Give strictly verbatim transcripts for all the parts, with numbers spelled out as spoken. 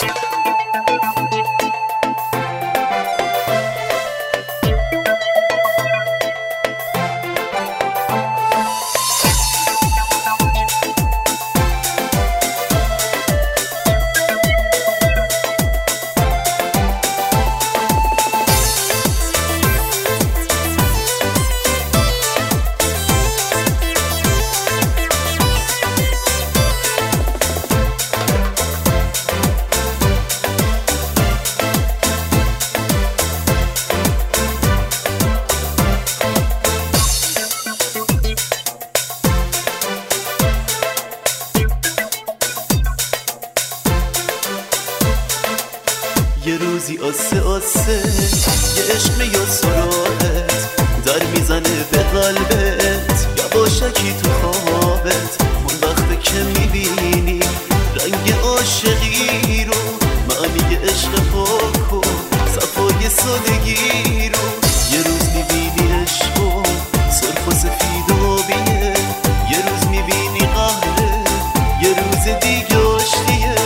یه روزی آسه آسه یه عشق یا سراغت در میزنه به قلبت یا باشکی تو خوابت. اون وقت که میبینی رنگ عاشقی رو، معنی عشق پاک و صفای سادگی رو. یه روز میبینی عشق و سرخ و سفید و آبیه، یه روز میبینی قهره، یه روز دیگه آشتیه.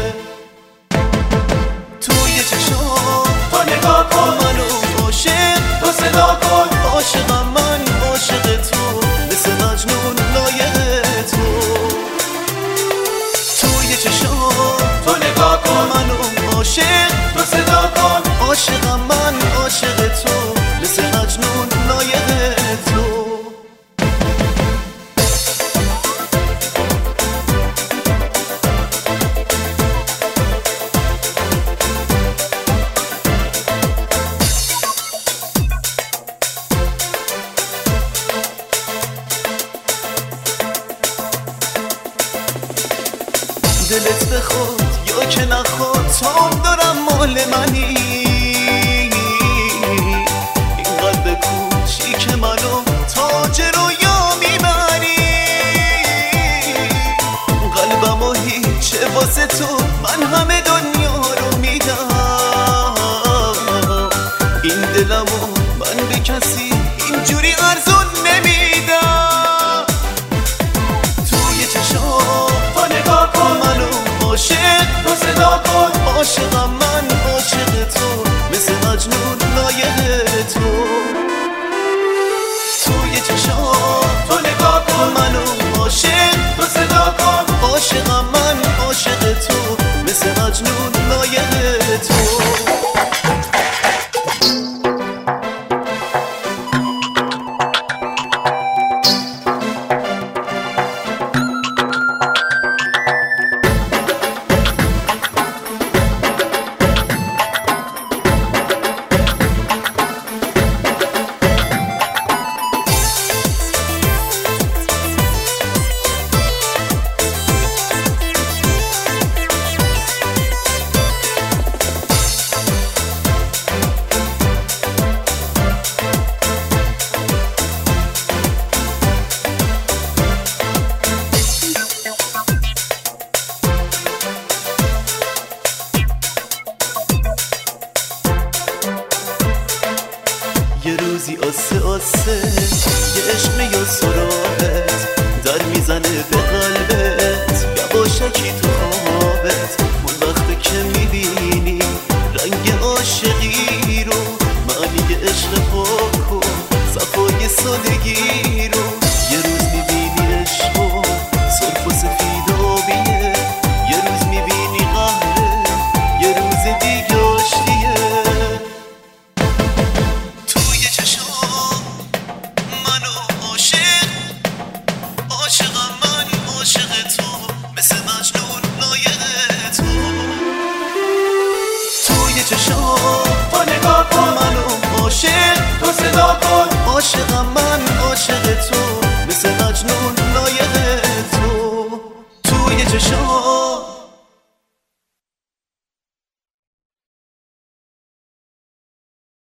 عاشقم من عاشق تو، مثل مجنون لایق تو. توی چشام تو نگاه کن، منو عاشق تو صدا کن. عاشقم من عاشق تو، مثل مجنون لایق تو. دلت بخواد یا که نخواد، تام دارم مال منی. این قلب کوچیک منو تاج رویا میبری. قلبمو هیچه واسه تو، من همه دنیا رو میدم. این دلمو من به کسی اینجوری ارزون نمیدم. توی چشام تو نگاه کن، منو عاشق تو صدا کن. عاشقم من عاشق تو، مثل مجنون لایق تو. توی چشام تو نگاه کن، منو عاشق تو صدا کن. عاشقم من عاشق تو، مثل مجنون لایق تو. یه روزی آسه آسه یه عشق یا سراغت در میزنه به قلبت یا باشکی تو خوابت. اون وقت که میبینی رنگ عاشقی رو، معنی عشق پاک و صفای سادگی رو. یه روز میبینی عشق و سرخ و سفید و آبیه، یه روز میبینی قهره، یه روز دیگه آشتیه. چشام